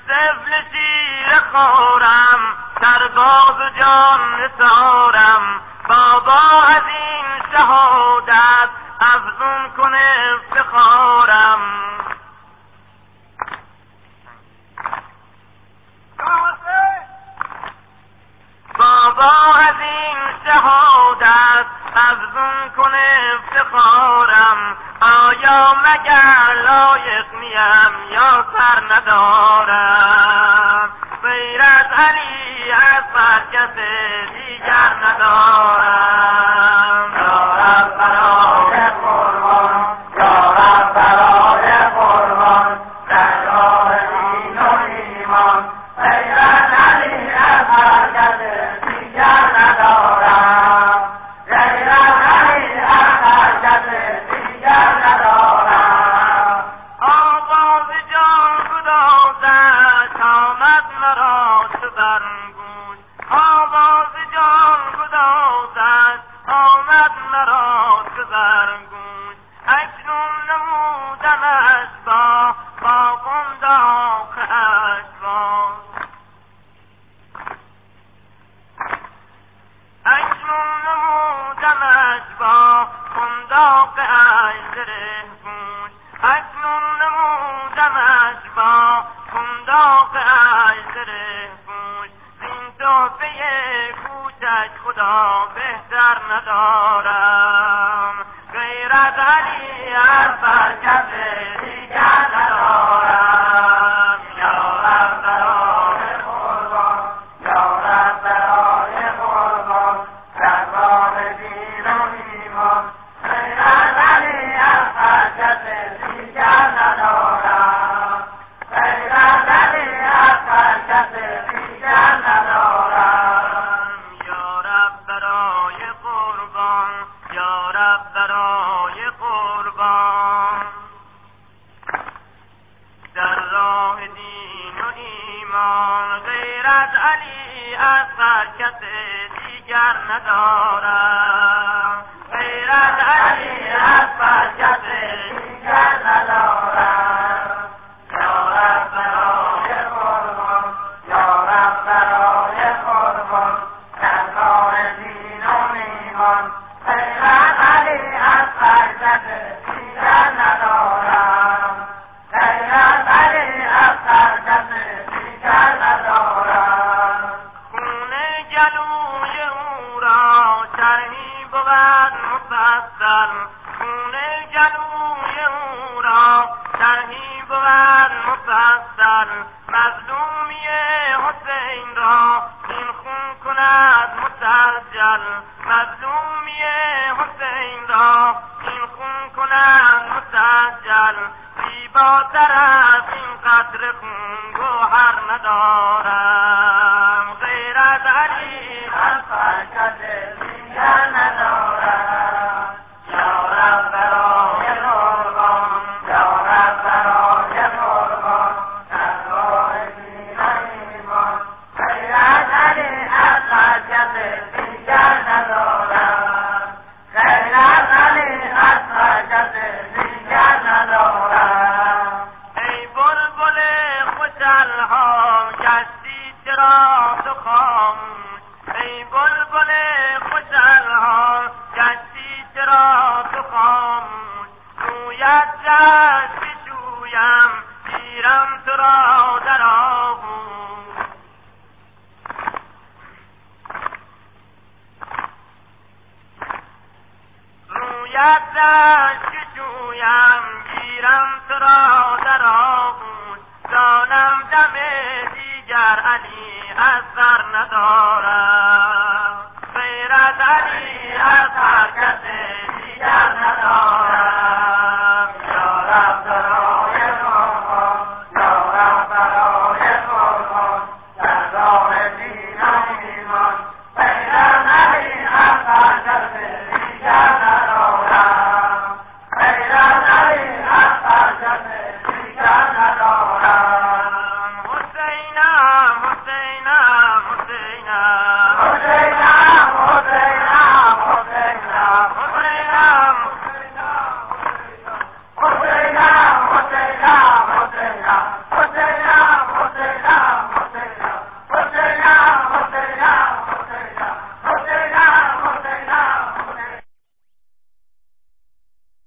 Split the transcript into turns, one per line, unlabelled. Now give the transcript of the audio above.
طفل شیر خورم در باغ و جان نثارم بابا از این شهادت افزون کنه افتخارم بابا از این شهادت افزون کنه افتخارم آیا مگر لایق نیم یا سر ندارم غیر از علی اصغر کس دیگر ندارم یا رب برای قربان یا رب برای قربان در راه دین و ایمان غیر از علی اصغر کس دیگر ندارم غیر از علی اصغر کس دیگر ندارم آواز جان گدازد آمد مرا چو برگوش آواز جان گدازد آمد مرا چو برگوش اکنون نمودمش با قنداق اشواق اکنون نمودمش با قنداق اژدره پوش اکنون نمودمش با قنداق اژدره پوش زین تحفه کوچک خدا بهتر ندارم غیر از علی اصغر کس دیگر ندارم یا رب برای قربان یا رب برای قربان در راه دین و ایمان غیر از علی اصغر کس دیگر ندارم غیر از علی اصغر کس دیگر ندارم یا رب برای قربان یا رب برای قربان در راه دین و ایمان غیر از علی اصغر کس دیگر ندارم غیر از علی اصغر کس دیگر ندارم یا رب برای قربان یا رب برای قربان در راه دین و ایمان غیر از علی اصغر کس دیگر ندارم غیر از علی اصغر کس دیگر ندارم خون گلوی او را شرحی بود مفصل خون گلوی او را شرحی بود مفصل مظلومی حسین را این خون کند مسجل مظلومی حسین را این خون کند مسجل زیباتر از این قطره خون گوهر ندارم غیر از علی اصغر کس دیگر ندارم یا رب برای قربان یا رب برای قربان در راه دین و ایمان غیر از علی اصغر کس دیگر ندارم غیر از علی اصغر کس دیگر ندارم ای بلبل خوش الحان گشتی چرا تو خاموش ای بلبل خوش الحان گشتی چرا تو خاموش رویت جشن بشویم گیرم تو را در آغوش رویت جشن